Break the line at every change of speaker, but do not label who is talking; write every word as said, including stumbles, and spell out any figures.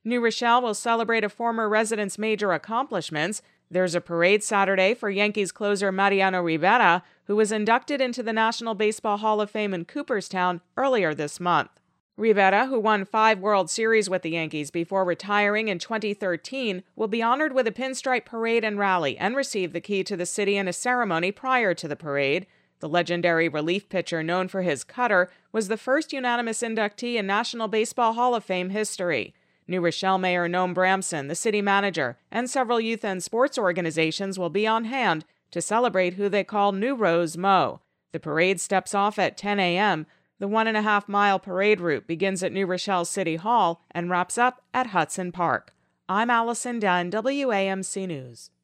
New Rochelle will celebrate a former resident's major accomplishments. There's a parade Saturday for Yankees closer Mariano Rivera, who was inducted into the National Baseball Hall of Fame in Cooperstown earlier this month. Rivera, who won five World Series with the Yankees before retiring in twenty thirteen, will be honored with a pinstripe parade and rally and receive the key to the city in a ceremony prior to the parade. The legendary relief pitcher known for his cutter was the first unanimous inductee in National Baseball Hall of Fame history. New Rochelle Mayor Noam Bramson, the city manager, and several youth and sports organizations will be on hand to celebrate who they call New Rose Mo. The parade steps off at ten a.m. The one and a half mile parade route begins at New Rochelle City Hall and wraps up at Hudson Park. I'm Allison Dunn, W A M C News.